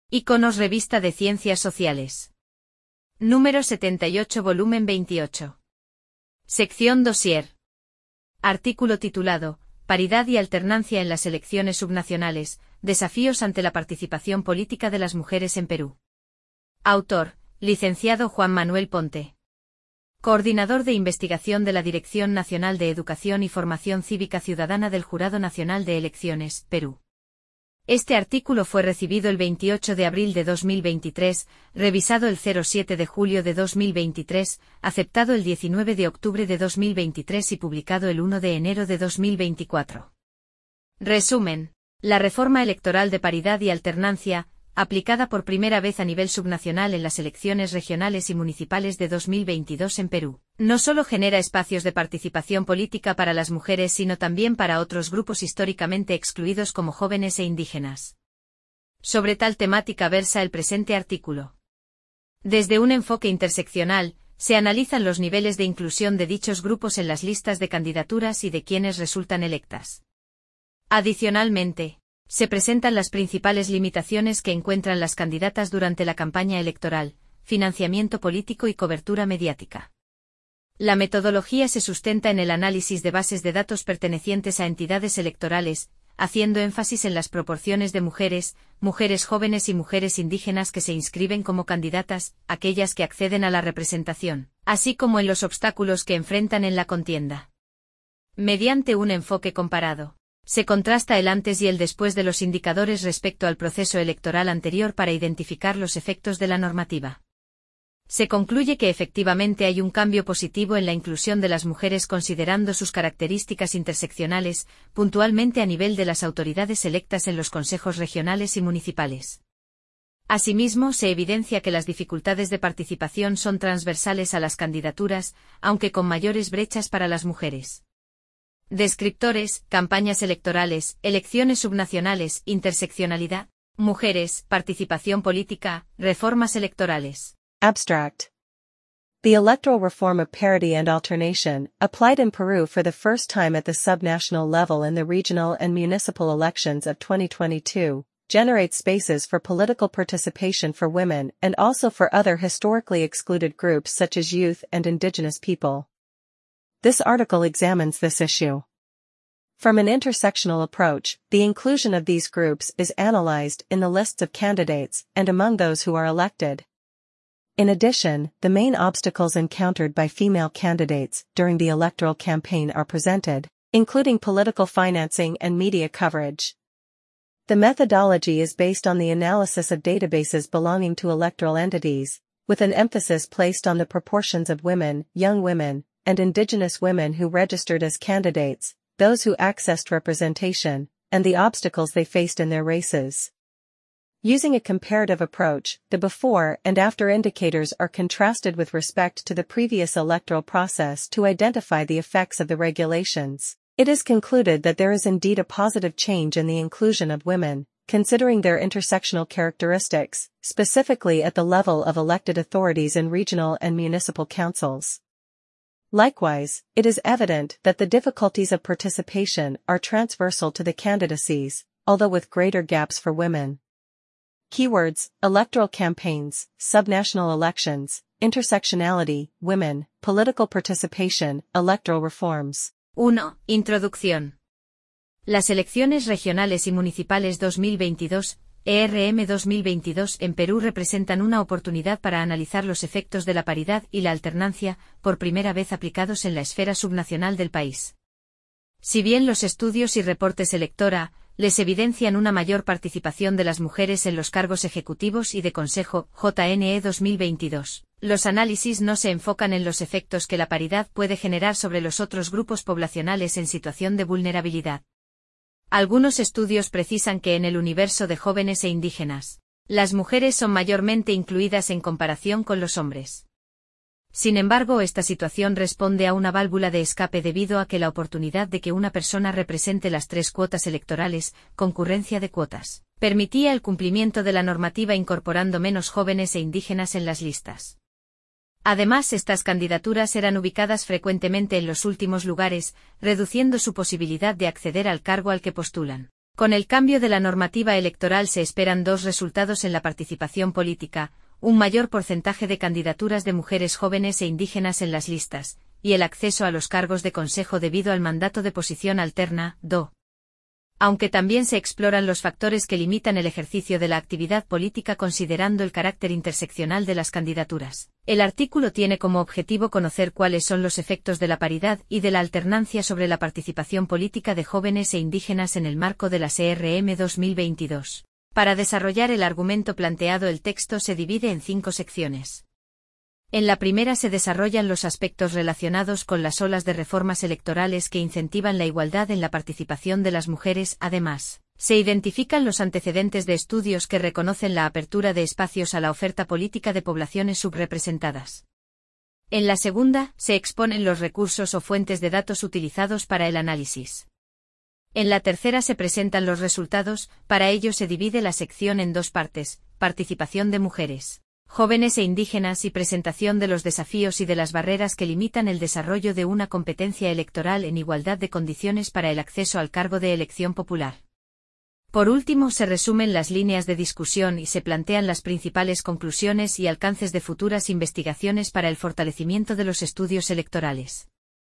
Iconos Revista de Ciencias Sociales. Número 78 volumen 28. Sección Dossier. Artículo titulado, Paridad y alternancia en las elecciones subnacionales, desafíos ante la participación política de las mujeres en Perú. Autor, licenciado Juan Manuel Ponte. Coordinador de investigación de la Dirección Nacional de Educación y Formación Cívica Ciudadana del Jurado Nacional de Elecciones, Perú. Este artículo fue recibido el 28 de abril de 2023, revisado el 07 de julio de 2023, aceptado el 19 de octubre de 2023 y publicado el 1 de enero de 2024. Resumen. La reforma electoral de paridad y alternancia, aplicada por primera vez a nivel subnacional en las elecciones regionales y municipales de 2022 en Perú, no solo genera espacios de participación política para las mujeres sino también para otros grupos históricamente excluidos como jóvenes e indígenas. Sobre tal temática versa el presente artículo. Desde un enfoque interseccional, se analizan los niveles de inclusión de dichos grupos en las listas de candidaturas y de quienes resultan electas. Adicionalmente, se presentan las principales limitaciones que encuentran las candidatas durante la campaña electoral, financiamiento político y cobertura mediática. La metodología se sustenta en el análisis de bases de datos pertenecientes a entidades electorales, haciendo énfasis en las proporciones de mujeres jóvenes y mujeres indígenas que se inscriben como candidatas, aquellas que acceden a la representación, así como en los obstáculos que enfrentan en la contienda. Mediante un enfoque comparado, se contrasta el antes y el después de los indicadores respecto al proceso electoral anterior para identificar los efectos de la normativa. Se concluye que efectivamente hay un cambio positivo en la inclusión de las mujeres considerando sus características interseccionales, puntualmente a nivel de las autoridades electas en los consejos regionales y municipales. Asimismo, se evidencia que las dificultades de participación son transversales a las candidaturas, aunque con mayores brechas para las mujeres. Descriptores, campañas electorales, elecciones subnacionales, interseccionalidad, mujeres, participación política, reformas electorales. Abstract. The electoral reform of parity and alternation, applied in Peru for the first time at the subnational level in the regional and municipal elections of 2022, generates spaces for political participation for women and also for other historically excluded groups such as youth and indigenous people. This article examines this issue. From an intersectional approach, the inclusion of these groups is analyzed in the lists of candidates and among those who are elected. In addition, the main obstacles encountered by female candidates during the electoral campaign are presented, including political financing and media coverage. The methodology is based on the analysis of databases belonging to electoral entities, with an emphasis placed on the proportions of women, young women, and indigenous women who registered as candidates, those who accessed representation, and the obstacles they faced in their races. Using a comparative approach, the before and after indicators are contrasted with respect to the previous electoral process to identify the effects of the regulations. It is concluded that there is indeed a positive change in the inclusion of women, considering their intersectional characteristics, specifically at the level of elected authorities in regional and municipal councils. Likewise, it is evident that the difficulties of participation are transversal to the candidacies, although with greater gaps for women. Keywords: electoral campaigns, subnational elections, intersectionality, women, political participation, electoral reforms. 1. Introducción. Las elecciones regionales y municipales 2022, ERM 2022 en Perú representan una oportunidad para analizar los efectos de la paridad y la alternancia, por primera vez aplicados en la esfera subnacional del país. Si bien los estudios y reportes electora les evidencian una mayor participación de las mujeres en los cargos ejecutivos y de consejo, JNE 2022, los análisis no se enfocan en los efectos que la paridad puede generar sobre los otros grupos poblacionales en situación de vulnerabilidad. Algunos estudios precisan que en el universo de jóvenes e indígenas, las mujeres son mayormente incluidas en comparación con los hombres. Sin embargo, esta situación responde a una válvula de escape debido a que la oportunidad de que una persona represente las 3 cuotas electorales, concurrencia de cuotas, permitía el cumplimiento de la normativa incorporando menos jóvenes e indígenas en las listas. Además, estas candidaturas eran ubicadas frecuentemente en los últimos lugares, reduciendo su posibilidad de acceder al cargo al que postulan. Con el cambio de la normativa electoral se esperan dos resultados en la participación política: un mayor porcentaje de candidaturas de mujeres jóvenes e indígenas en las listas, y el acceso a los cargos de consejo debido al mandato de posición alterna, DO. Aunque también se exploran los factores que limitan el ejercicio de la actividad política considerando el carácter interseccional de las candidaturas. El artículo tiene como objetivo conocer cuáles son los efectos de la paridad y de la alternancia sobre la participación política de jóvenes e indígenas en el marco de la CRM 2022. Para desarrollar el argumento planteado, el texto se divide en 5 secciones. En la primera se desarrollan los aspectos relacionados con las olas de reformas electorales que incentivan la igualdad en la participación de las mujeres. Además, se identifican los antecedentes de estudios que reconocen la apertura de espacios a la oferta política de poblaciones subrepresentadas. En la segunda, se exponen los recursos o fuentes de datos utilizados para el análisis. En la tercera se presentan los resultados. Para ello se divide la sección en 2 partes: participación de mujeres jóvenes e indígenas y presentación de los desafíos y de las barreras que limitan el desarrollo de una competencia electoral en igualdad de condiciones para el acceso al cargo de elección popular. Por último, se resumen las líneas de discusión y se plantean las principales conclusiones y alcances de futuras investigaciones para el fortalecimiento de los estudios electorales.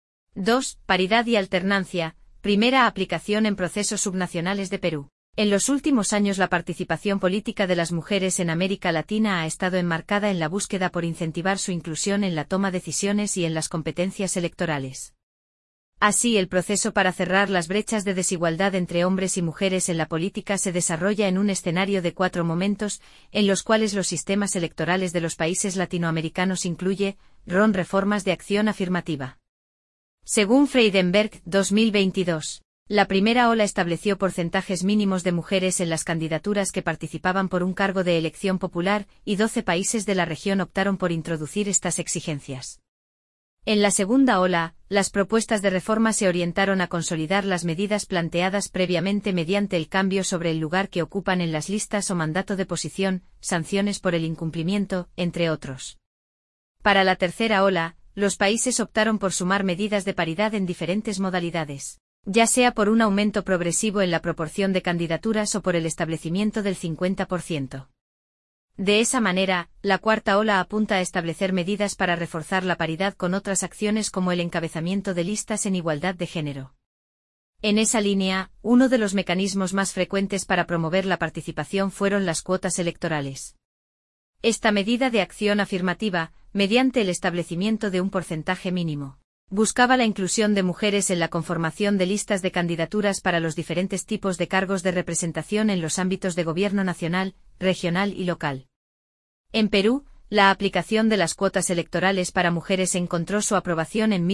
2. Paridad y alternancia. Primera aplicación en procesos subnacionales de Perú. En los últimos años la participación política de las mujeres en América Latina ha estado enmarcada en la búsqueda por incentivar su inclusión en la toma de decisiones y en las competencias electorales. Así, el proceso para cerrar las brechas de desigualdad entre hombres y mujeres en la política se desarrolla en un escenario de 4 momentos, en los cuales los sistemas electorales de los países latinoamericanos incluye, reformas de acción afirmativa. Según Freidenberg, 2022. La primera ola estableció porcentajes mínimos de mujeres en las candidaturas que participaban por un cargo de elección popular, y 12 países de la región optaron por introducir estas exigencias. En la segunda ola, las propuestas de reforma se orientaron a consolidar las medidas planteadas previamente mediante el cambio sobre el lugar que ocupan en las listas o mandato de posición, sanciones por el incumplimiento, entre otros. Para la tercera ola, los países optaron por sumar medidas de paridad en diferentes modalidades, ya sea por un aumento progresivo en la proporción de candidaturas o por el establecimiento del 50%. De esa manera, la cuarta ola apunta a establecer medidas para reforzar la paridad con otras acciones como el encabezamiento de listas en igualdad de género. En esa línea, uno de los mecanismos más frecuentes para promover la participación fueron las cuotas electorales. Esta medida de acción afirmativa, mediante el establecimiento de un porcentaje mínimo, buscaba la inclusión de mujeres en la conformación de listas de candidaturas para los diferentes tipos de cargos de representación en los ámbitos de gobierno nacional, regional y local. En Perú, la aplicación de las cuotas electorales para mujeres encontró su aprobación en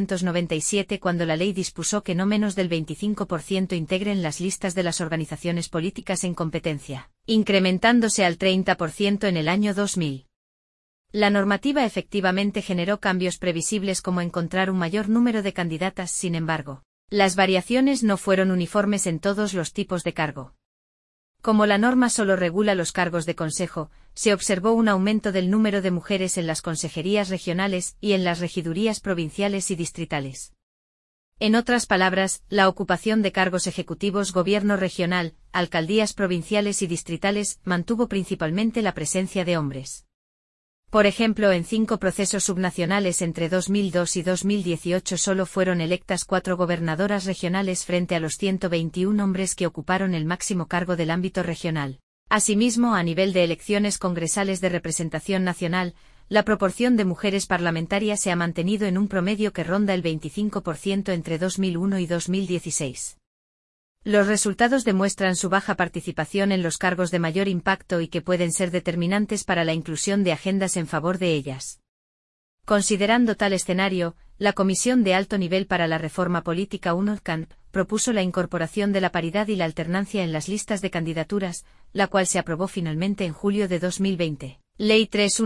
1997 cuando la ley dispuso que no menos del 25% integren las listas de las organizaciones políticas en competencia, incrementándose al 30% en el año 2000. La normativa efectivamente generó cambios previsibles como encontrar un mayor número de candidatas. Sin embargo, las variaciones no fueron uniformes en todos los tipos de cargo. Como la norma solo regula los cargos de consejo, se observó un aumento del número de mujeres en las consejerías regionales y en las regidurías provinciales y distritales. En otras palabras, la ocupación de cargos ejecutivos, gobierno regional, alcaldías provinciales y distritales mantuvo principalmente la presencia de hombres. Por ejemplo, en 5 procesos subnacionales entre 2002 y 2018 solo fueron electas 4 gobernadoras regionales frente a los 121 hombres que ocuparon el máximo cargo del ámbito regional. Asimismo, a nivel de elecciones congresales de representación nacional, la proporción de mujeres parlamentarias se ha mantenido en un promedio que ronda el 25% entre 2001 y 2016. Los resultados demuestran su baja participación en los cargos de mayor impacto y que pueden ser determinantes para la inclusión de agendas en favor de ellas. Considerando tal escenario, la Comisión de Alto Nivel para la Reforma Política UNOCANP propuso la incorporación de la paridad y la alternancia en las listas de candidaturas, la cual se aprobó finalmente en julio de 2020. Ley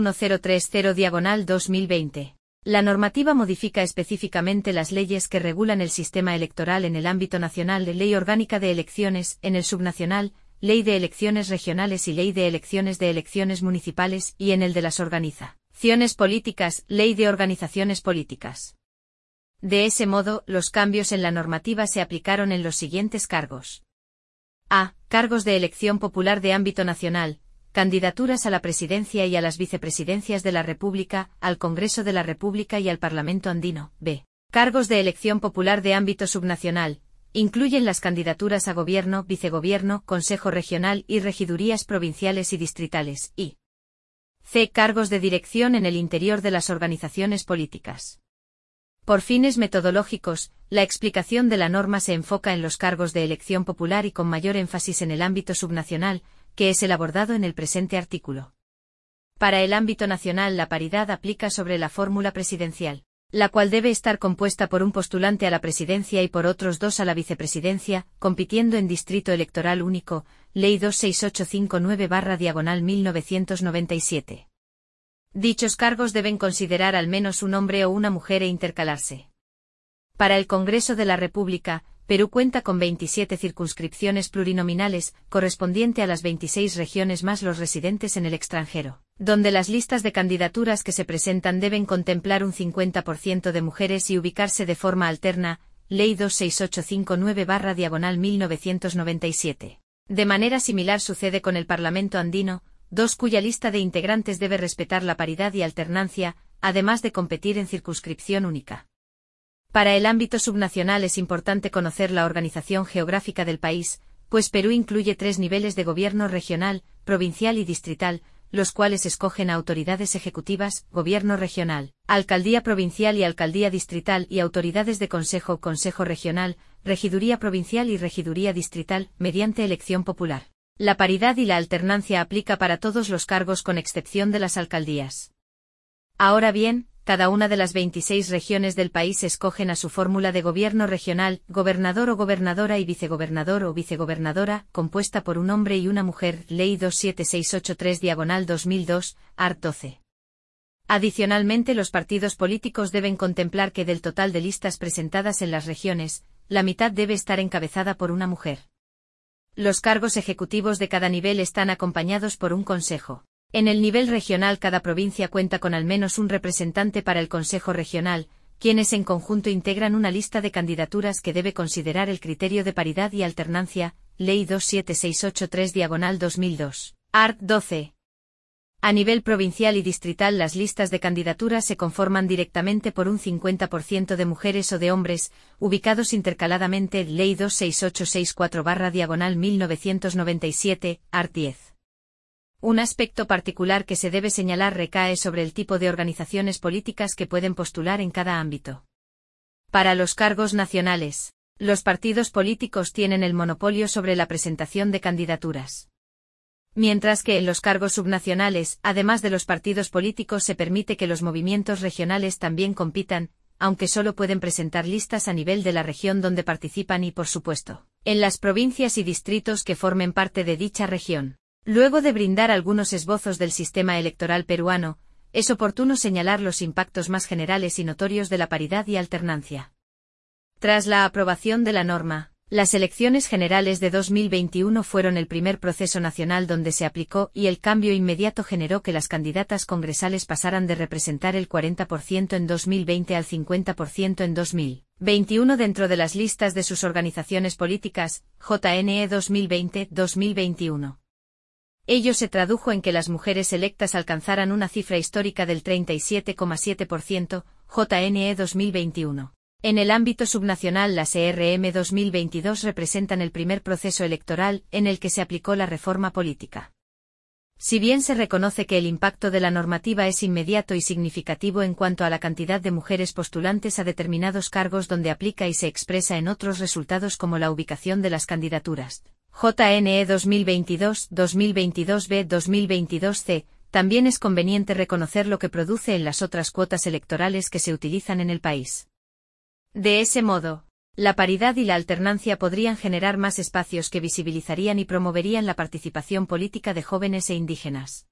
31030/2020. La normativa modifica específicamente las leyes que regulan el sistema electoral en el ámbito nacional, Ley Orgánica de Elecciones, en el subnacional, Ley de Elecciones Regionales y Ley de Elecciones Municipales, y en el de las organizaciones políticas, Ley de Organizaciones Políticas. De ese modo, los cambios en la normativa se aplicaron en los siguientes cargos. A. Cargos de elección popular de ámbito nacional, candidaturas a la presidencia y a las vicepresidencias de la República, al Congreso de la República y al Parlamento andino. B. Cargos de elección popular de ámbito subnacional, incluyen las candidaturas a gobierno, vicegobierno, consejo regional y regidurías provinciales y distritales. Y C. Cargos de dirección en el interior de las organizaciones políticas. Por fines metodológicos, la explicación de la norma se enfoca en los cargos de elección popular y con mayor énfasis en el ámbito subnacional, que es el abordado en el presente artículo. Para el ámbito nacional, la paridad aplica sobre la fórmula presidencial, la cual debe estar compuesta por un postulante a la presidencia y por otros dos a la vicepresidencia, compitiendo en distrito electoral único, Ley 26859/1997. Dichos cargos deben considerar al menos un hombre o una mujer e intercalarse. Para el Congreso de la República, Perú cuenta con 27 circunscripciones plurinominales, correspondiente a las 26 regiones más los residentes en el extranjero, donde las listas de candidaturas que se presentan deben contemplar un 50% de mujeres y ubicarse de forma alterna, Ley 26859/1997. De manera similar sucede con el Parlamento andino, cuya lista de integrantes debe respetar la paridad y alternancia, además de competir en circunscripción única. Para el ámbito subnacional es importante conocer la organización geográfica del país, pues Perú incluye 3 niveles de gobierno: regional, provincial y distrital, los cuales escogen a autoridades ejecutivas, gobierno regional, alcaldía provincial y alcaldía distrital y autoridades de consejo, consejo regional, regiduría provincial y regiduría distrital, mediante elección popular. La paridad y la alternancia aplica para todos los cargos con excepción de las alcaldías. Ahora bien, cada una de las 26 regiones del país escogen a su fórmula de gobierno regional, gobernador o gobernadora y vicegobernador o vicegobernadora, compuesta por un hombre y una mujer, Ley 27683/2002, art. 12. Adicionalmente, los partidos políticos deben contemplar que del total de listas presentadas en las regiones, la mitad debe estar encabezada por una mujer. Los cargos ejecutivos de cada nivel están acompañados por un consejo. En el nivel regional, cada provincia cuenta con al menos un representante para el Consejo Regional, quienes en conjunto integran una lista de candidaturas que debe considerar el criterio de paridad y alternancia, Ley 27683/2002, art. 12. A nivel provincial y distrital, las listas de candidaturas se conforman directamente por un 50% de mujeres o de hombres, ubicados intercaladamente, Ley 26864/1997, art. 10. Un aspecto particular que se debe señalar recae sobre el tipo de organizaciones políticas que pueden postular en cada ámbito. Para los cargos nacionales, los partidos políticos tienen el monopolio sobre la presentación de candidaturas. Mientras que en los cargos subnacionales, además de los partidos políticos, se permite que los movimientos regionales también compitan, aunque solo pueden presentar listas a nivel de la región donde participan y, por supuesto, en las provincias y distritos que formen parte de dicha región. Luego de brindar algunos esbozos del sistema electoral peruano, es oportuno señalar los impactos más generales y notorios de la paridad y alternancia. Tras la aprobación de la norma, las elecciones generales de 2021 fueron el primer proceso nacional donde se aplicó, y el cambio inmediato generó que las candidatas congresales pasaran de representar el 40% en 2020 al 50% en 2021 dentro de las listas de sus organizaciones políticas, JNE 2020-2021. Ello se tradujo en que las mujeres electas alcanzaran una cifra histórica del 37,7%, JNE 2021. En el ámbito subnacional, las ERM 2022 representan el primer proceso electoral en el que se aplicó la reforma política. Si bien se reconoce que el impacto de la normativa es inmediato y significativo en cuanto a la cantidad de mujeres postulantes a determinados cargos donde aplica y se expresa en otros resultados como la ubicación de las candidaturas, JNE 2022, 2022B, 2022C, también es conveniente reconocer lo que produce en las otras cuotas electorales que se utilizan en el país. De ese modo, la paridad y la alternancia podrían generar más espacios que visibilizarían y promoverían la participación política de jóvenes e indígenas.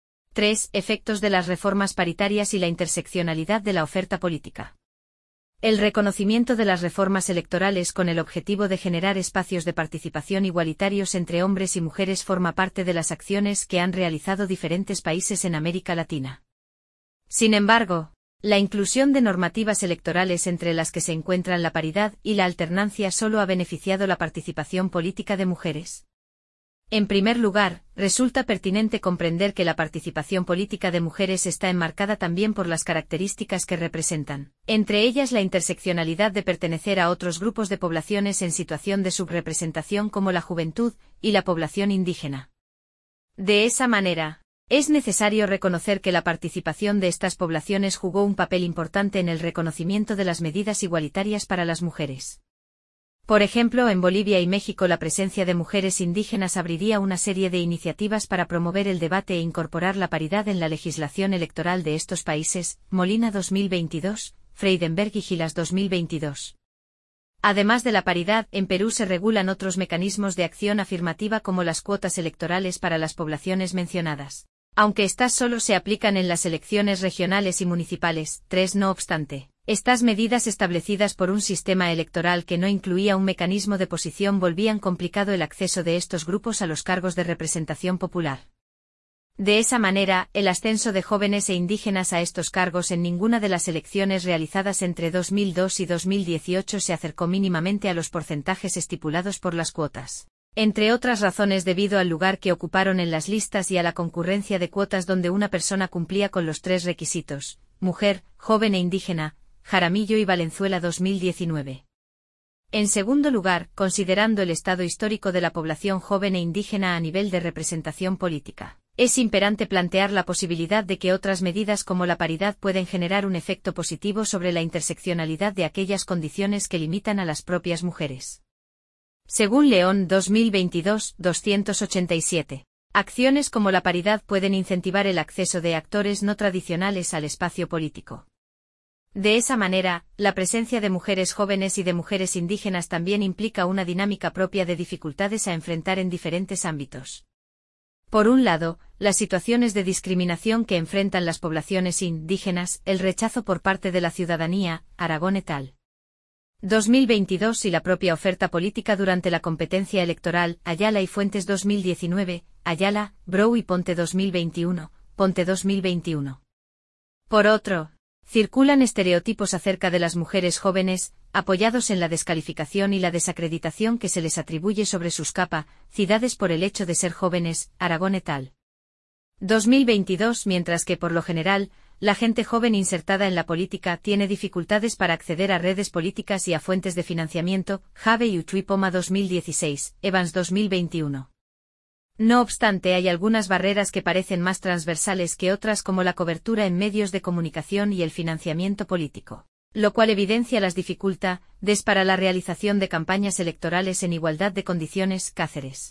3. Efectos de las reformas paritarias y la interseccionalidad de la oferta política. El reconocimiento de las reformas electorales con el objetivo de generar espacios de participación igualitarios entre hombres y mujeres forma parte de las acciones que han realizado diferentes países en América Latina. Sin embargo, La inclusión de normativas electorales entre las que se encuentran la paridad y la alternancia solo ha beneficiado la participación política de mujeres. En primer lugar, resulta pertinente comprender que la participación política de mujeres está enmarcada también por las características que representan, entre ellas la interseccionalidad de pertenecer a otros grupos de poblaciones en situación de subrepresentación como la juventud y la población indígena. De esa manera, es necesario reconocer que la participación de estas poblaciones jugó un papel importante en el reconocimiento de las medidas igualitarias para las mujeres. Por ejemplo, en Bolivia y México la presencia de mujeres indígenas abriría una serie de iniciativas para promover el debate e incorporar la paridad en la legislación electoral de estos países, Molina 2022, Freidenberg y Gilas 2022. Además de la paridad, en Perú se regulan otros mecanismos de acción afirmativa como las cuotas electorales para las poblaciones mencionadas, aunque estas solo se aplican en las elecciones regionales y municipales. No obstante, estas medidas establecidas por un sistema electoral que no incluía un mecanismo de posición volvían complicado el acceso de estos grupos a los cargos de representación popular. De esa manera, el ascenso de jóvenes e indígenas a estos cargos en ninguna de las elecciones realizadas entre 2002 y 2018 se acercó mínimamente a los porcentajes estipulados por las cuotas, entre otras razones debido al lugar que ocuparon en las listas y a la concurrencia de cuotas donde una persona cumplía con los tres requisitos: mujer, joven e indígena, Jaramillo y Valenzuela 2019. En segundo lugar, considerando el estado histórico de la población joven e indígena a nivel de representación política, es imperante plantear la posibilidad de que otras medidas como la paridad pueden generar un efecto positivo sobre la interseccionalidad de aquellas condiciones que limitan a las propias mujeres. Según León 2022, 287. Acciones como la paridad pueden incentivar el acceso de actores no tradicionales al espacio político. De esa manera, la presencia de mujeres jóvenes y de mujeres indígenas también implica una dinámica propia de dificultades a enfrentar en diferentes ámbitos. Por un lado, las situaciones de discriminación que enfrentan las poblaciones indígenas, el rechazo por parte de la ciudadanía, Aragón et al. 2022 y la propia oferta política durante la competencia electoral, Ayala y Fuentes 2019, Ayala, Brou y Ponte 2021, Ponte 2021. Por otro, circulan estereotipos acerca de las mujeres jóvenes, apoyados en la descalificación y la desacreditación que se les atribuye sobre sus capacidades por el hecho de ser jóvenes, Aragón et al. 2022. Mientras que por lo general, la gente joven insertada en la política tiene dificultades para acceder a redes políticas y a fuentes de financiamiento, Jave y Uchui Poma 2016, Evans 2021. No obstante, hay algunas barreras que parecen más transversales que otras, como la cobertura en medios de comunicación y el financiamiento político, lo cual evidencia las dificultades para la realización de campañas electorales en igualdad de condiciones. Cáceres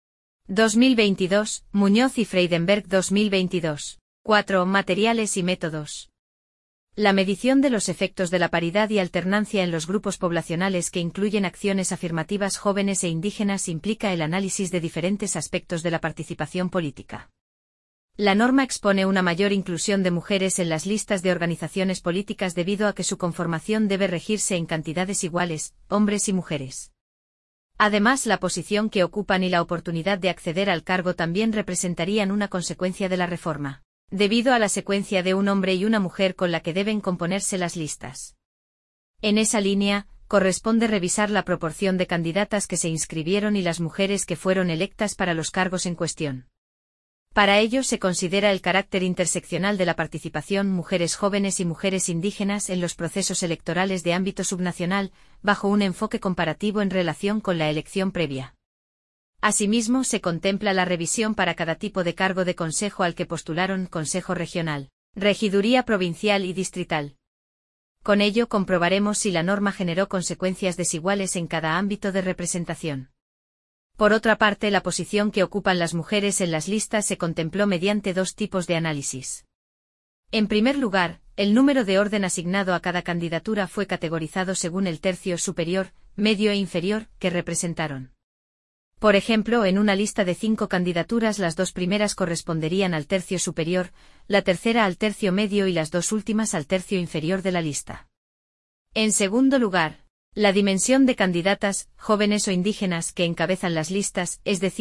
2022, Muñoz y Freidenberg 2022. 4. Materiales y métodos. La medición de los efectos de la paridad y alternancia en los grupos poblacionales que incluyen acciones afirmativas jóvenes e indígenas implica el análisis de diferentes aspectos de la participación política. La norma expone una mayor inclusión de mujeres en las listas de organizaciones políticas debido a que su conformación debe regirse en cantidades iguales, hombres y mujeres. Además, la posición que ocupan y la oportunidad de acceder al cargo también representarían una consecuencia de la reforma, debido a la secuencia de un hombre y una mujer con la que deben componerse las listas. En esa línea, corresponde revisar la proporción de candidatas que se inscribieron y las mujeres que fueron electas para los cargos en cuestión. Para ello se considera el carácter interseccional de la participación mujeres jóvenes y mujeres indígenas en los procesos electorales de ámbito subnacional, bajo un enfoque comparativo en relación con la elección previa. Asimismo, se contempla la revisión para cada tipo de cargo de consejo al que postularon: consejo regional, regiduría provincial y distrital. Con ello comprobaremos si la norma generó consecuencias desiguales en cada ámbito de representación. Por otra parte, la posición que ocupan las mujeres en las listas se contempló mediante dos tipos de análisis. En primer lugar, el número de orden asignado a cada candidatura fue categorizado según el tercio superior, medio e inferior que representaron. Por ejemplo, en una lista de 5 candidaturas, las 2 primeras corresponderían al tercio superior, la tercera al tercio medio y las 2 últimas al tercio inferior de la lista. En segundo lugar, la dimensión de candidatas, jóvenes o indígenas, que encabezan las listas, es decir,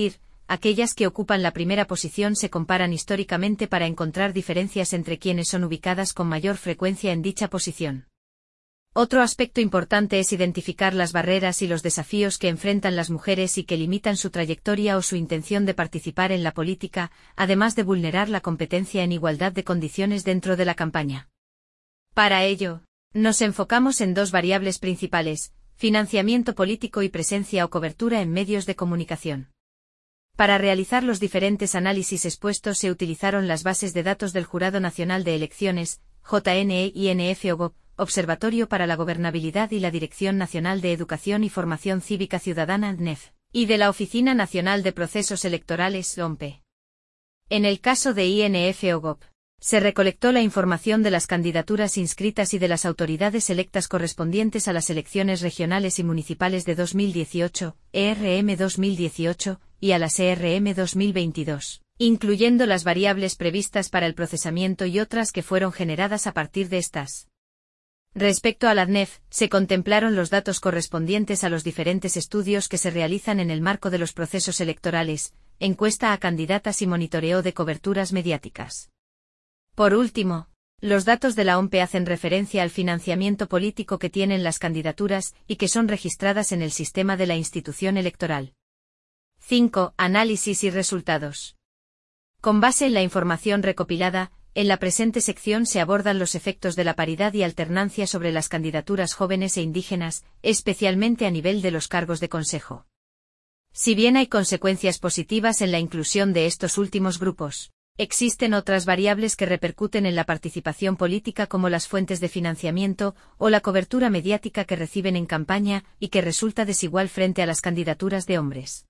aquellas que ocupan la primera posición se comparan históricamente para encontrar diferencias entre quienes son ubicadas con mayor frecuencia en dicha posición. Otro aspecto importante es identificar las barreras y los desafíos que enfrentan las mujeres y que limitan su trayectoria o su intención de participar en la política, además de vulnerar la competencia en igualdad de condiciones dentro de la campaña. Para ello, nos enfocamos en dos variables principales: financiamiento político y presencia o cobertura en medios de comunicación. Para realizar los diferentes análisis expuestos se utilizaron las bases de datos del Jurado Nacional de Elecciones, JNE-INF-OGOP, Observatorio para la Gobernabilidad y la Dirección Nacional de Educación y Formación Cívica Ciudadana DNEF, y de la Oficina Nacional de Procesos Electorales OMPE. En el caso de INF-OGOP, se recolectó la información de las candidaturas inscritas y de las autoridades electas correspondientes a las elecciones regionales y municipales de 2018, ERM 2018, y a las ERM 2022, incluyendo las variables previstas para el procesamiento y otras que fueron generadas a partir de estas. Respecto a la DNEF, se contemplaron los datos correspondientes a los diferentes estudios que se realizan en el marco de los procesos electorales, encuesta a candidatas y monitoreo de coberturas mediáticas. Por último, los datos de la OMPE hacen referencia al financiamiento político que tienen las candidaturas y que son registradas en el sistema de la institución electoral. 5. Análisis y resultados. Con base en la información recopilada, en la presente sección se abordan los efectos de la paridad y alternancia sobre las candidaturas jóvenes e indígenas, especialmente a nivel de los cargos de consejo. Si bien hay consecuencias positivas en la inclusión de estos últimos grupos, existen otras variables que repercuten en la participación política, como las fuentes de financiamiento o la cobertura mediática que reciben en campaña y que resulta desigual frente a las candidaturas de hombres.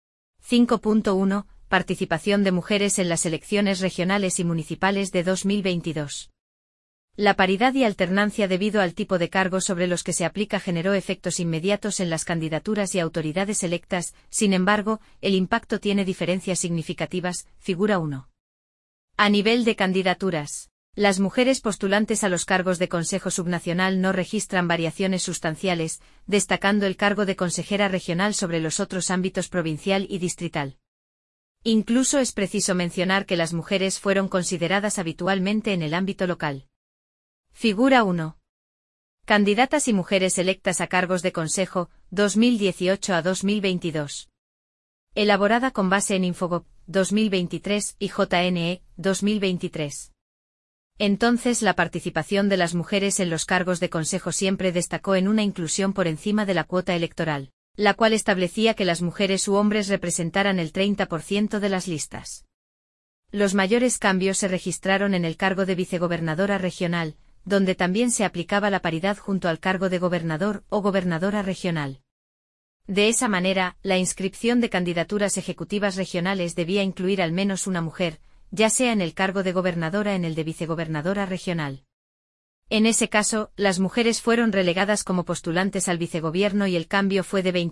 5.1. Participación de mujeres en las elecciones regionales y municipales de 2022. La paridad y alternancia debido al tipo de cargos sobre los que se aplica generó efectos inmediatos en las candidaturas y autoridades electas, sin embargo, el impacto tiene diferencias significativas. Figura 1. A nivel de candidaturas, las mujeres postulantes a los cargos de Consejo Subnacional no registran variaciones sustanciales, destacando el cargo de consejera regional sobre los otros ámbitos provincial y distrital. Incluso es preciso mencionar que las mujeres fueron consideradas habitualmente en el ámbito local. Figura 1. Candidatas y mujeres electas a cargos de consejo, 2018 a 2022. Elaborada con base en Infogop, 2023 y JNE, 2023. Entonces la participación de las mujeres en los cargos de consejo siempre destacó en una inclusión por encima de la cuota electoral, la cual establecía que las mujeres u hombres representaran el 30% de las listas. Los mayores cambios se registraron en el cargo de vicegobernadora regional, donde también se aplicaba la paridad junto al cargo de gobernador o gobernadora regional. De esa manera, la inscripción de candidaturas ejecutivas regionales debía incluir al menos una mujer, ya sea en el cargo de gobernadora o en el de vicegobernadora regional. En ese caso, las mujeres fueron relegadas como postulantes al vicegobierno y el cambio fue de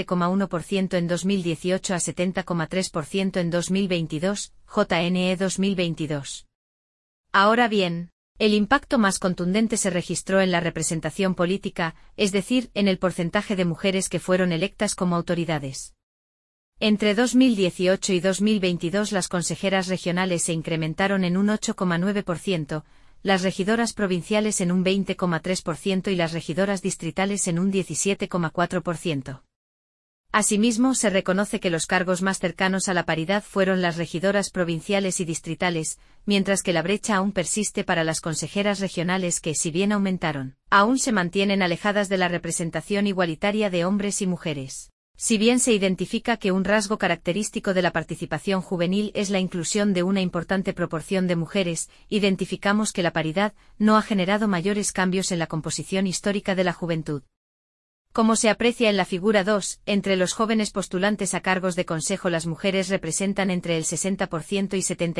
27,1% en 2018 a 70,3% en 2022, JNE 2022. Ahora bien, el impacto más contundente se registró en la representación política, es decir, en el porcentaje de mujeres que fueron electas como autoridades. Entre 2018 y 2022 las consejeras regionales se incrementaron en un 8,9%, las regidoras provinciales en un 20,3% y las regidoras distritales en un 17,4%. Asimismo, se reconoce que los cargos más cercanos a la paridad fueron las regidoras provinciales y distritales, mientras que la brecha aún persiste para las consejeras regionales que, si bien aumentaron, aún se mantienen alejadas de la representación igualitaria de hombres y mujeres. Si bien se identifica que un rasgo característico de la participación juvenil es la inclusión de una importante proporción de mujeres, identificamos que la paridad no ha generado mayores cambios en la composición histórica de la juventud. Como se aprecia en la figura 2, entre los jóvenes postulantes a cargos de consejo las mujeres representan entre el 60% y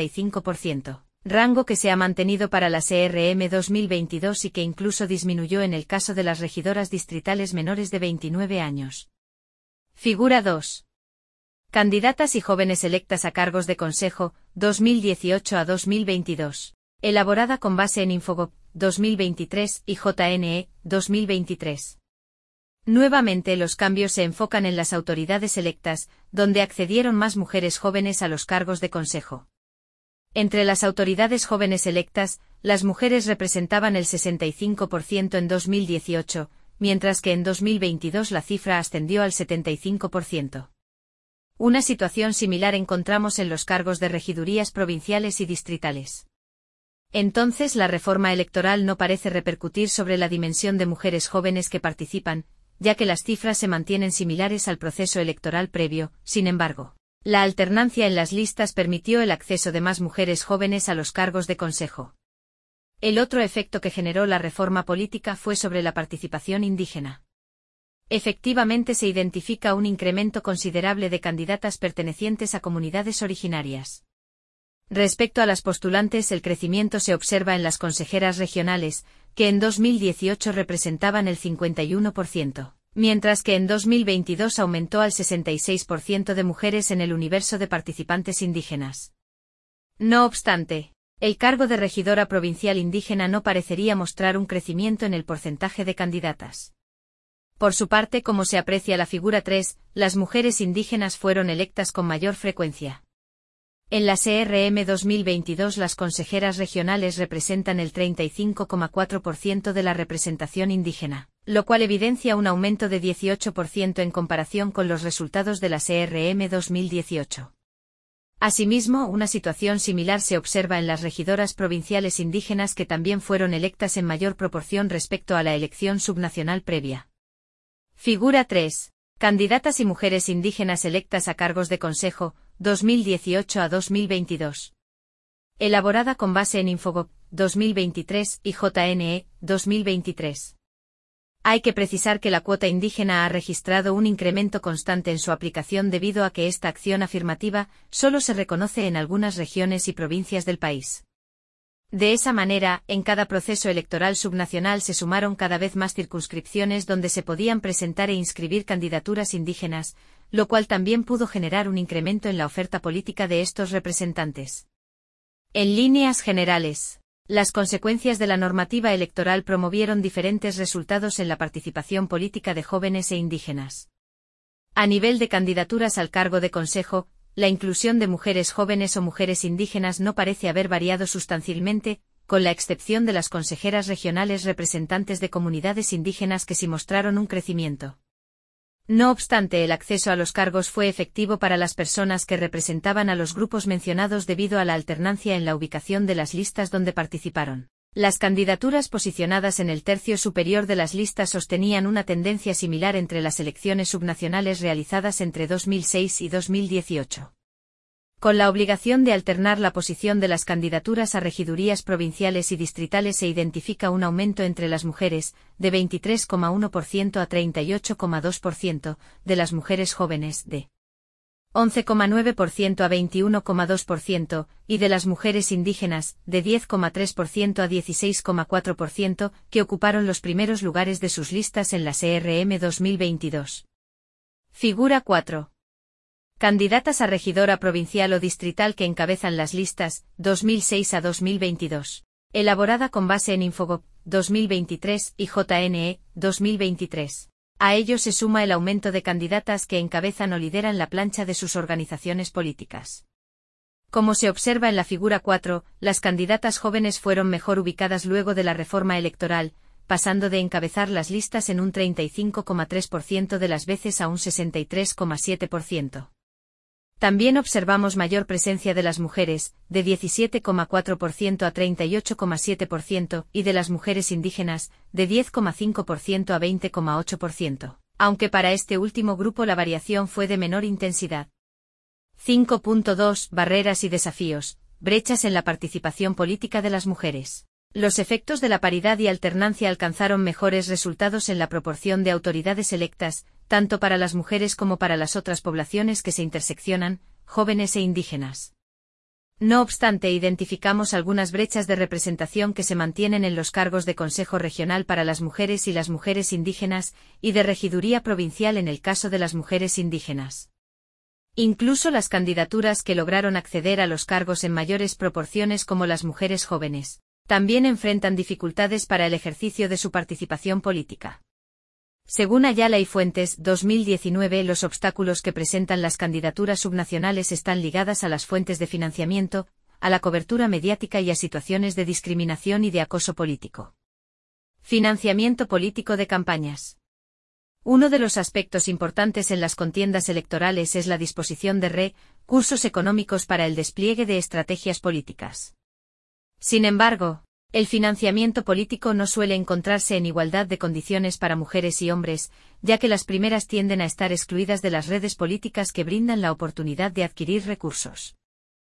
75%, rango que se ha mantenido para la CRM 2022 y que incluso disminuyó en el caso de las regidoras distritales menores de 29 años. Figura 2. Candidatas y jóvenes electas a cargos de consejo, 2018 a 2022. Elaborada con base en Infogop, 2023 y JNE, 2023. Nuevamente los cambios se enfocan en las autoridades electas, donde accedieron más mujeres jóvenes a los cargos de consejo. Entre las autoridades jóvenes electas, las mujeres representaban el 65% en 2018, mientras que en 2022 la cifra ascendió al 75%. Una situación similar encontramos en los cargos de regidurías provinciales y distritales. Entonces la reforma electoral no parece repercutir sobre la dimensión de mujeres jóvenes que participan, ya que las cifras se mantienen similares al proceso electoral previo. Sin embargo, la alternancia en las listas permitió el acceso de más mujeres jóvenes a los cargos de consejo. El otro efecto que generó la reforma política fue sobre la participación indígena. Efectivamente se identifica un incremento considerable de candidatas pertenecientes a comunidades originarias. Respecto a las postulantes, el crecimiento se observa en las consejeras regionales, que en 2018 representaban el 51%, mientras que en 2022 aumentó al 66% de mujeres en el universo de participantes indígenas. No obstante, el cargo de regidora provincial indígena no parecería mostrar un crecimiento en el porcentaje de candidatas. Por su parte, como se aprecia la figura 3, las mujeres indígenas fueron electas con mayor frecuencia. En la CRM 2022 las consejeras regionales representan el 35,4% de la representación indígena, lo cual evidencia un aumento de 18% en comparación con los resultados de la CRM 2018. Asimismo, una situación similar se observa en las regidoras provinciales indígenas que también fueron electas en mayor proporción respecto a la elección subnacional previa. Figura 3. Candidatas y mujeres indígenas electas a cargos de consejo, 2018 a 2022. Elaborada con base en Infogop, 2023 y JNE, 2023. Hay que precisar que la cuota indígena ha registrado un incremento constante en su aplicación debido a que esta acción afirmativa solo se reconoce en algunas regiones y provincias del país. De esa manera, en cada proceso electoral subnacional se sumaron cada vez más circunscripciones donde se podían presentar e inscribir candidaturas indígenas, lo cual también pudo generar un incremento en la oferta política de estos representantes. En líneas generales, las consecuencias de la normativa electoral promovieron diferentes resultados en la participación política de jóvenes e indígenas. A nivel de candidaturas al cargo de consejo, la inclusión de mujeres jóvenes o mujeres indígenas no parece haber variado sustancialmente, con la excepción de las consejeras regionales representantes de comunidades indígenas que sí mostraron un crecimiento. No obstante, el acceso a los cargos fue efectivo para las personas que representaban a los grupos mencionados debido a la alternancia en la ubicación de las listas donde participaron. Las candidaturas posicionadas en el tercio superior de las listas sostenían una tendencia similar entre las elecciones subnacionales realizadas entre 2006 y 2018. Con la obligación de alternar la posición de las candidaturas a regidurías provinciales y distritales se identifica un aumento entre las mujeres, de 23,1% a 38,2%, de las mujeres jóvenes, de 11,9% a 21,2%, y de las mujeres indígenas, de 10,3% a 16,4%, que ocuparon los primeros lugares de sus listas en la CRM 2022. Figura 4. Candidatas a regidora provincial o distrital que encabezan las listas, 2006 a 2022. Elaborada con base en Infogop, 2023 y JNE, 2023. A ello se suma el aumento de candidatas que encabezan o lideran la plancha de sus organizaciones políticas. Como se observa en la figura 4, las candidatas jóvenes fueron mejor ubicadas luego de la reforma electoral, pasando de encabezar las listas en un 35,3% de las veces a un 63,7%. También observamos mayor presencia de las mujeres, de 17,4% a 38,7%, y de las mujeres indígenas, de 10,5% a 20,8%, aunque para este último grupo la variación fue de menor intensidad. 5.2. Barreras y desafíos, brechas en la participación política de las mujeres. Los efectos de la paridad y alternancia alcanzaron mejores resultados en la proporción de autoridades electas, tanto para las mujeres como para las otras poblaciones que se interseccionan, jóvenes e indígenas. No obstante, identificamos algunas brechas de representación que se mantienen en los cargos de Consejo Regional para las mujeres y las mujeres indígenas, y de regiduría provincial en el caso de las mujeres indígenas. Incluso las candidaturas que lograron acceder a los cargos en mayores proporciones como las mujeres jóvenes, también enfrentan dificultades para el ejercicio de su participación política. Según Ayala y Fuentes, 2019, los obstáculos que presentan las candidaturas subnacionales están ligadas a las fuentes de financiamiento, a la cobertura mediática y a situaciones de discriminación y de acoso político. Financiamiento político de campañas. Uno de los aspectos importantes en las contiendas electorales es la disposición de recursos económicos para el despliegue de estrategias políticas. Sin embargo, el financiamiento político no suele encontrarse en igualdad de condiciones para mujeres y hombres, ya que las primeras tienden a estar excluidas de las redes políticas que brindan la oportunidad de adquirir recursos.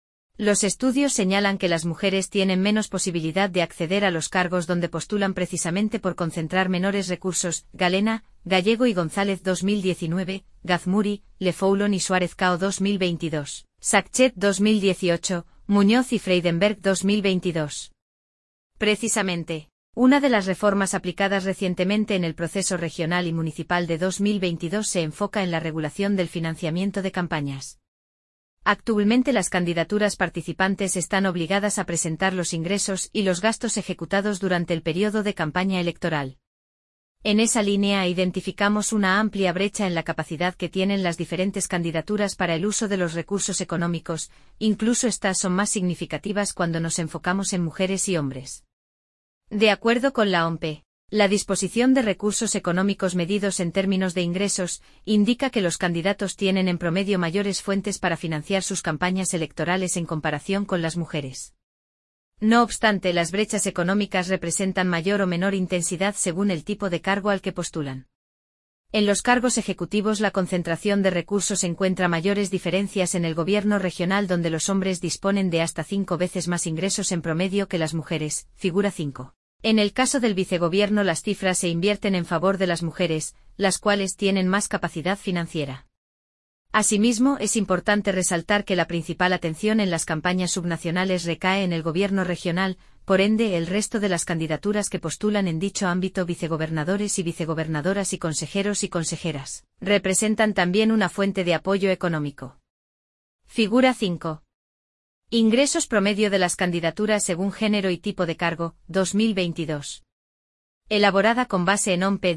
Los estudios señalan que las mujeres tienen menos posibilidad de acceder a los cargos donde postulan precisamente por concentrar menores recursos. Galena, Gallego y González 2019, Gazmuri, Lefoulon y Suárez Cao 2022, Sachet 2018, Muñoz y Freidenberg 2022. Precisamente, una de las reformas aplicadas recientemente en el proceso regional y municipal de 2022 se enfoca en la regulación del financiamiento de campañas. Actualmente las candidaturas participantes están obligadas a presentar los ingresos y los gastos ejecutados durante el periodo de campaña electoral. En esa línea identificamos una amplia brecha en la capacidad que tienen las diferentes candidaturas para el uso de los recursos económicos, incluso estas son más significativas cuando nos enfocamos en mujeres y hombres. De acuerdo con la OMPE, la disposición de recursos económicos medidos en términos de ingresos indica que los candidatos tienen en promedio mayores fuentes para financiar sus campañas electorales en comparación con las mujeres. No obstante, las brechas económicas representan mayor o menor intensidad según el tipo de cargo al que postulan. En los cargos ejecutivos la concentración de recursos encuentra mayores diferencias en el gobierno regional, donde los hombres disponen de hasta 5 veces más ingresos en promedio que las mujeres, figura 5. En el caso del vicegobierno las cifras se invierten en favor de las mujeres, las cuales tienen más capacidad financiera. Asimismo, es importante resaltar que la principal atención en las campañas subnacionales recae en el gobierno regional, por ende el resto de las candidaturas que postulan en dicho ámbito, vicegobernadores y vicegobernadoras y consejeras, representan también una fuente de apoyo económico. Figura 5. Ingresos promedio de las candidaturas según género y tipo de cargo, 2022. Elaborada con base en OMPE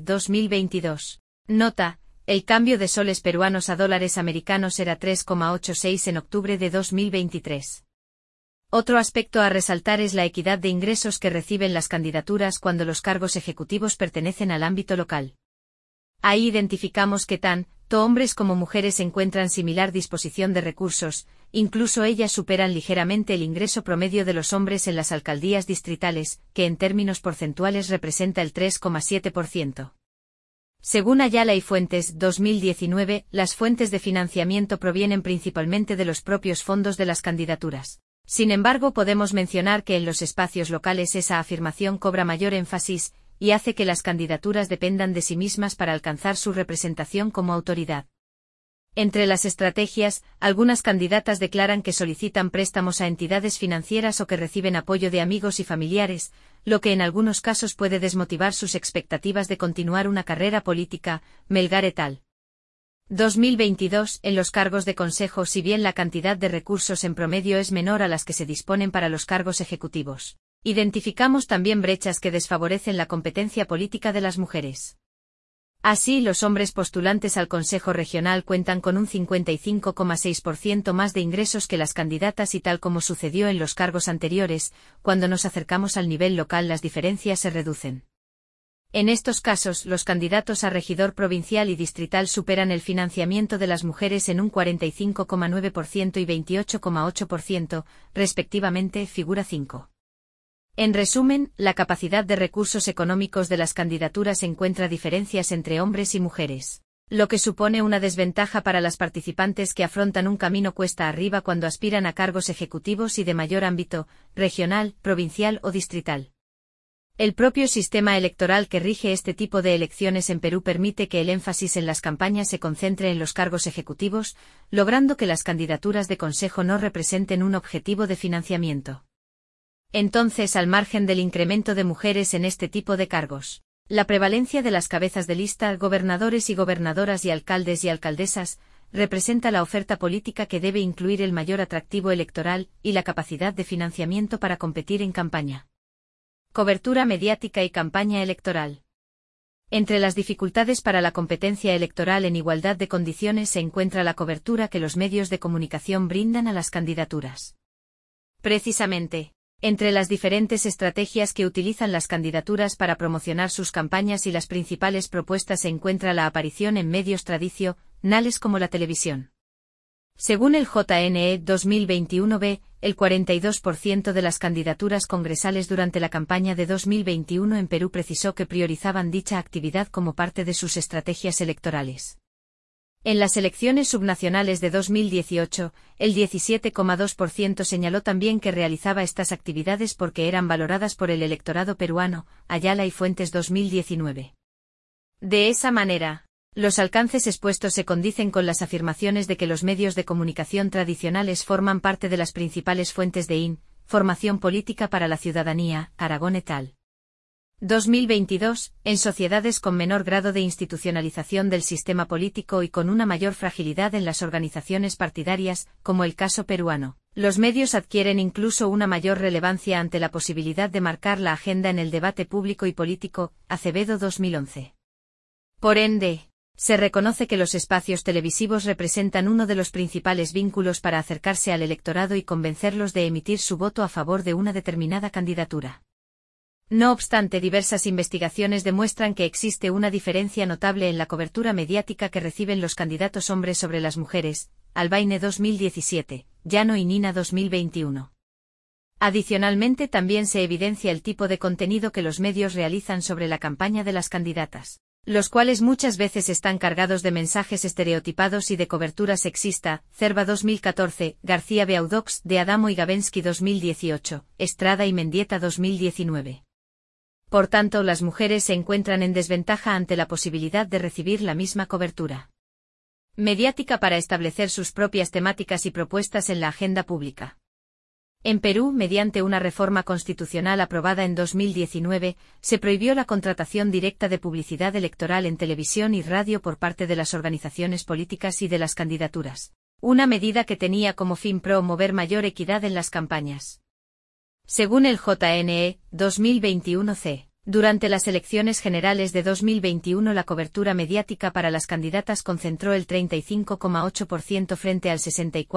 2022. Nota: el cambio de soles peruanos a dólares americanos era 3,86 en octubre de 2023. Otro aspecto a resaltar es la equidad de ingresos que reciben las candidaturas cuando los cargos ejecutivos pertenecen al ámbito local. Ahí identificamos que tanto hombres como mujeres encuentran similar disposición de recursos, incluso ellas superan ligeramente el ingreso promedio de los hombres en las alcaldías distritales, que en términos porcentuales representa el 3,7%. Según Ayala y Fuentes, 2019, las fuentes de financiamiento provienen principalmente de los propios fondos de las candidaturas. Sin embargo, podemos mencionar que en los espacios locales esa afirmación cobra mayor énfasis, y hace que las candidaturas dependan de sí mismas para alcanzar su representación como autoridad. Entre las estrategias, algunas candidatas declaran que solicitan préstamos a entidades financieras o que reciben apoyo de amigos y familiares, lo que en algunos casos puede desmotivar sus expectativas de continuar una carrera política. Melgar et al. 2022. En los cargos de consejo, si bien la cantidad de recursos en promedio es menor a las que se disponen para los cargos ejecutivos, identificamos también brechas que desfavorecen la competencia política de las mujeres. Así, los hombres postulantes al Consejo Regional cuentan con un 55,6% más de ingresos que las candidatas, y tal como sucedió en los cargos anteriores, cuando nos acercamos al nivel local las diferencias se reducen. En estos casos, los candidatos a regidor provincial y distrital superan el financiamiento de las mujeres en un 45,9% y 28,8%, respectivamente, figura 5. En resumen, la capacidad de recursos económicos de las candidaturas encuentra diferencias entre hombres y mujeres, lo que supone una desventaja para las participantes que afrontan un camino cuesta arriba cuando aspiran a cargos ejecutivos y de mayor ámbito, regional, provincial o distrital. El propio sistema electoral que rige este tipo de elecciones en Perú permite que el énfasis en las campañas se concentre en los cargos ejecutivos, logrando que las candidaturas de consejo no representen un objetivo de financiamiento. Entonces, al margen del incremento de mujeres en este tipo de cargos, la prevalencia de las cabezas de lista, gobernadores y gobernadoras y alcaldes y alcaldesas, representa la oferta política que debe incluir el mayor atractivo electoral y la capacidad de financiamiento para competir en campaña. Cobertura mediática y campaña electoral. Entre las dificultades para la competencia electoral en igualdad de condiciones se encuentra la cobertura que los medios de comunicación brindan a las candidaturas. Precisamente, entre las diferentes estrategias que utilizan las candidaturas para promocionar sus campañas y las principales propuestas se encuentra la aparición en medios tradicionales como la televisión. Según el JNE 2021b, el 42% de las candidaturas congresales durante la campaña de 2021 en Perú precisó que priorizaban dicha actividad como parte de sus estrategias electorales. En las elecciones subnacionales de 2018, el 17,2% señaló también que realizaba estas actividades porque eran valoradas por el electorado peruano, Ayala y Fuentes 2019. De esa manera, los alcances expuestos se condicen con las afirmaciones de que los medios de comunicación tradicionales forman parte de las principales fuentes de información política para la ciudadanía, Aragón et al. 2022, en sociedades con menor grado de institucionalización del sistema político y con una mayor fragilidad en las organizaciones partidarias, como el caso peruano, los medios adquieren incluso una mayor relevancia ante la posibilidad de marcar la agenda en el debate público y político, Acevedo 2011. Por ende, se reconoce que los espacios televisivos representan uno de los principales vínculos para acercarse al electorado y convencerlos de emitir su voto a favor de una determinada candidatura. No obstante, diversas investigaciones demuestran que existe una diferencia notable en la cobertura mediática que reciben los candidatos hombres sobre las mujeres, Albaine 2017, Llano y Nina 2021. Adicionalmente, también se evidencia el tipo de contenido que los medios realizan sobre la campaña de las candidatas, los cuales muchas veces están cargados de mensajes estereotipados y de cobertura sexista, Cerva 2014, García Beaudox, de Adamo y Gavensky 2018, Estrada y Mendieta 2019. Por tanto, las mujeres se encuentran en desventaja ante la posibilidad de recibir la misma cobertura mediática para establecer sus propias temáticas y propuestas en la agenda pública. En Perú, mediante una reforma constitucional aprobada en 2019, se prohibió la contratación directa de publicidad electoral en televisión y radio por parte de las organizaciones políticas y de las candidaturas, una medida que tenía como fin promover mayor equidad en las campañas. Según el JNE 2021c, durante las elecciones generales de 2021 la cobertura mediática para las candidatas concentró el 35,8% frente al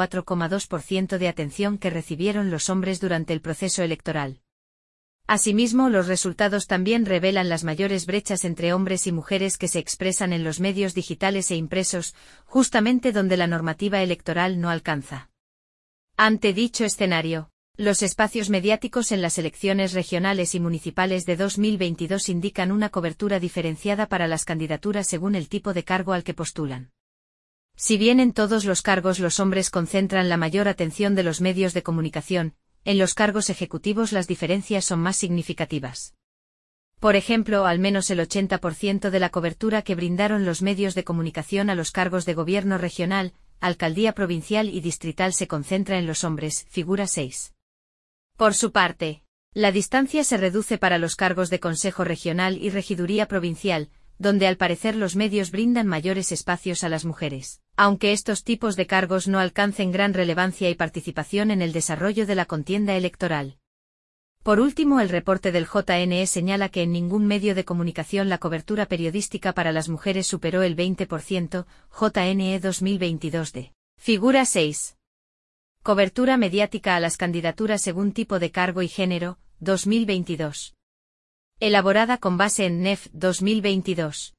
64,2% de atención que recibieron los hombres durante el proceso electoral. Asimismo, los resultados también revelan las mayores brechas entre hombres y mujeres que se expresan en los medios digitales e impresos, justamente donde la normativa electoral no alcanza. Ante dicho escenario, los espacios mediáticos en las elecciones regionales y municipales de 2022 indican una cobertura diferenciada para las candidaturas según el tipo de cargo al que postulan. Si bien en todos los cargos los hombres concentran la mayor atención de los medios de comunicación, en los cargos ejecutivos las diferencias son más significativas. Por ejemplo, al menos el 80% de la cobertura que brindaron los medios de comunicación a los cargos de gobierno regional, alcaldía provincial y distrital se concentra en los hombres, figura 6. Por su parte, la distancia se reduce para los cargos de Consejo Regional y Regiduría Provincial, donde al parecer los medios brindan mayores espacios a las mujeres, aunque estos tipos de cargos no alcancen gran relevancia y participación en el desarrollo de la contienda electoral. Por último, el reporte del JNE señala que en ningún medio de comunicación la cobertura periodística para las mujeres superó el 20%, JNE 2022d. Figura 6. Cobertura mediática a las candidaturas según tipo de cargo y género, 2022. Elaborada con base en NEF 2022.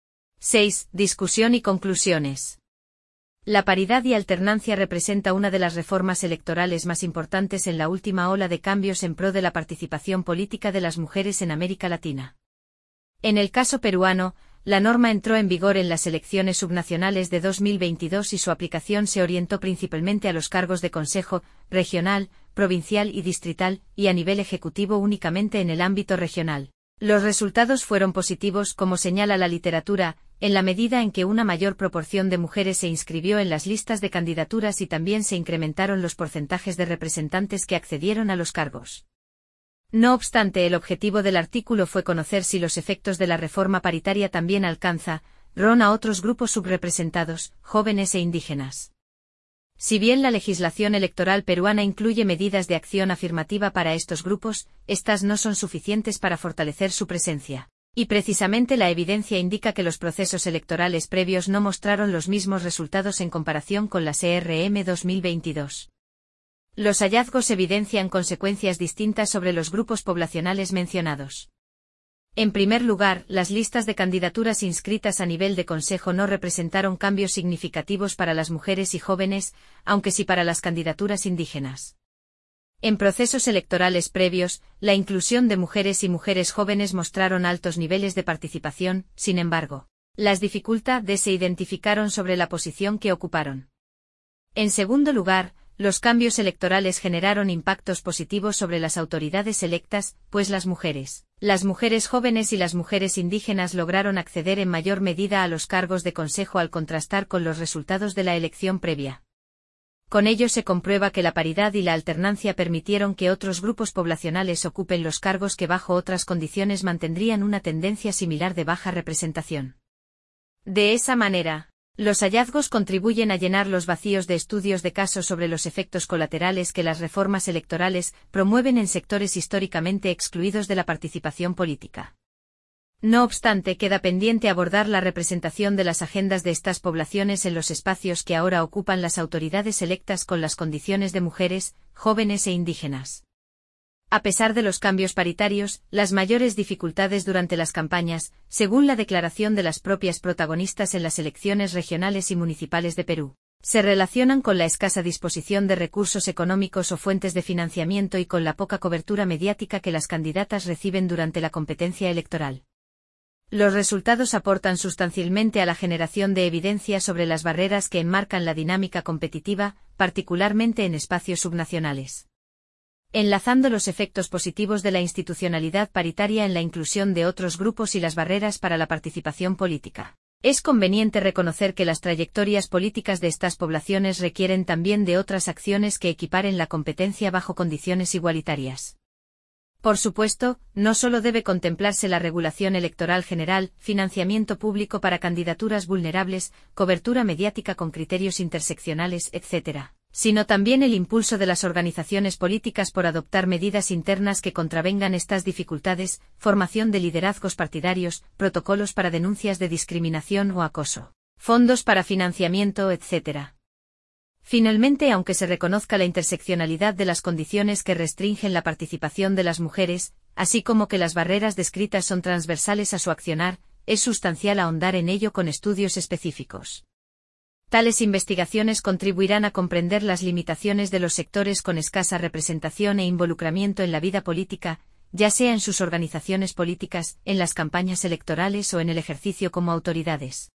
6. Discusión y conclusiones. La paridad y alternancia representa una de las reformas electorales más importantes en la última ola de cambios en pro de la participación política de las mujeres en América Latina. En el caso peruano, la norma entró en vigor en las elecciones subnacionales de 2022 y su aplicación se orientó principalmente a los cargos de consejo, regional, provincial y distrital, y a nivel ejecutivo únicamente en el ámbito regional. Los resultados fueron positivos, como señala la literatura, en la medida en que una mayor proporción de mujeres se inscribió en las listas de candidaturas y también se incrementaron los porcentajes de representantes que accedieron a los cargos. No obstante, el objetivo del artículo fue conocer si los efectos de la reforma paritaria también alcanzan a otros grupos subrepresentados, jóvenes e indígenas. Si bien la legislación electoral peruana incluye medidas de acción afirmativa para estos grupos, estas no son suficientes para fortalecer su presencia. Y precisamente la evidencia indica que los procesos electorales previos no mostraron los mismos resultados en comparación con las ERM 2022. Los hallazgos evidencian consecuencias distintas sobre los grupos poblacionales mencionados. En primer lugar, las listas de candidaturas inscritas a nivel de consejo no representaron cambios significativos para las mujeres y jóvenes, aunque sí para las candidaturas indígenas. En procesos electorales previos, la inclusión de mujeres y mujeres jóvenes mostraron altos niveles de participación, sin embargo, las dificultades se identificaron sobre la posición que ocuparon. En segundo lugar, los cambios electorales generaron impactos positivos sobre las autoridades electas, pues las mujeres jóvenes y las mujeres indígenas lograron acceder en mayor medida a los cargos de consejo al contrastar con los resultados de la elección previa. Con ello se comprueba que la paridad y la alternancia permitieron que otros grupos poblacionales ocupen los cargos que bajo otras condiciones mantendrían una tendencia similar de baja representación. De esa manera, los hallazgos contribuyen a llenar los vacíos de estudios de caso sobre los efectos colaterales que las reformas electorales promueven en sectores históricamente excluidos de la participación política. No obstante, queda pendiente abordar la representación de las agendas de estas poblaciones en los espacios que ahora ocupan las autoridades electas con las condiciones de mujeres, jóvenes e indígenas. A pesar de los cambios paritarios, las mayores dificultades durante las campañas, según la declaración de las propias protagonistas en las elecciones regionales y municipales de Perú, se relacionan con la escasa disposición de recursos económicos o fuentes de financiamiento y con la poca cobertura mediática que las candidatas reciben durante la competencia electoral. Los resultados aportan sustancialmente a la generación de evidencia sobre las barreras que enmarcan la dinámica competitiva, particularmente en espacios subnacionales. Enlazando los efectos positivos de la institucionalidad paritaria en la inclusión de otros grupos y las barreras para la participación política, es conveniente reconocer que las trayectorias políticas de estas poblaciones requieren también de otras acciones que equiparen la competencia bajo condiciones igualitarias. Por supuesto, no solo debe contemplarse la regulación electoral general, financiamiento público para candidaturas vulnerables, cobertura mediática con criterios interseccionales, etc., sino también el impulso de las organizaciones políticas por adoptar medidas internas que contravengan estas dificultades, formación de liderazgos partidarios, protocolos para denuncias de discriminación o acoso, fondos para financiamiento, etc. Finalmente, aunque se reconozca la interseccionalidad de las condiciones que restringen la participación de las mujeres, así como que las barreras descritas son transversales a su accionar, es sustancial ahondar en ello con estudios específicos. Tales investigaciones contribuirán a comprender las limitaciones de los sectores con escasa representación e involucramiento en la vida política, ya sea en sus organizaciones políticas, en las campañas electorales o en el ejercicio como autoridades.